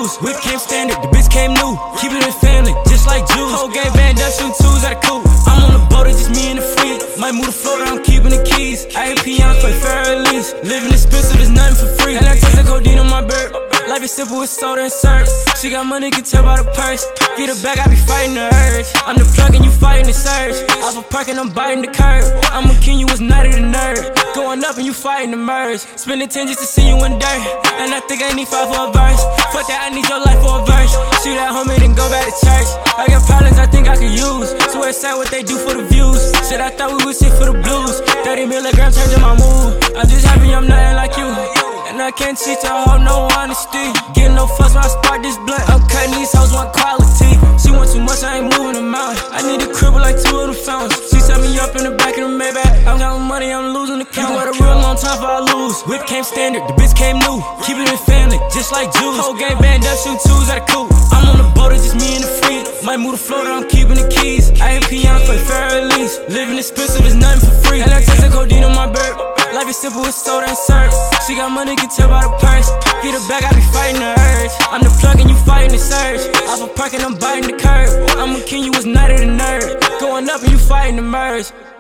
lose. Whip came standard, the bitch came new. Keep it in family, just like Jews. Whole gang band up, shooting twos at a coupe. I'm on the boat, it's just me and the freak. Might move to Florida, I'm keeping the keys. I hit pianos, play fair lease. Living expensive, there's nothing for free. And I take the codeine on my bird. Life is simple with soda and syrup. She got money, can tell by the purse. Get her back, I be fighting the urge. I'm the plug and you fighting the surge. Off a park and I'm biting the curb. I'm a king, you was not a nerd. Going up and you fighting the merge. Spending 10 just to see you in dirt. And I think I need 5 for a verse. Fuck that, I need your life for a verse. Shoot that homie, then go back to church. I got problems I think I could use. Swear it's sad what they do for the views. Shit, I thought we would sit for the blues. 30 milligrams changing my mood. I'm just happy I'm nothing like you. And I can't cheat to hold no honesty. Getting no fuss when I spark this blunt. I'm cutting these hoes one quality. She want too much, I ain't moving them out. I need a cribble like 2 of the fountains. She set me up in the back of the Maybach. I'm counting money, I'm losing the count. What a real long time for I lose. Whip came standard, the bitch came new. Keep it in family, just like Jews. Whole gang band up, shooting twos at a coupe. I'm on the boat, it's just me and the freak. Might move to Florida, I'm keeping the keys. I hit pianos, play fair lease. Living expensive, it's nothing for free. And I take the codeine on my bird. Life is simple with soda and syrup. She got money, can tell by the purse. Get her back, I be fighting the urge. I'm the plug and you fighting the surge. Off a park and I'm biting the curb. I'm a king, you was not a nerd. Going up and you fighting the merge.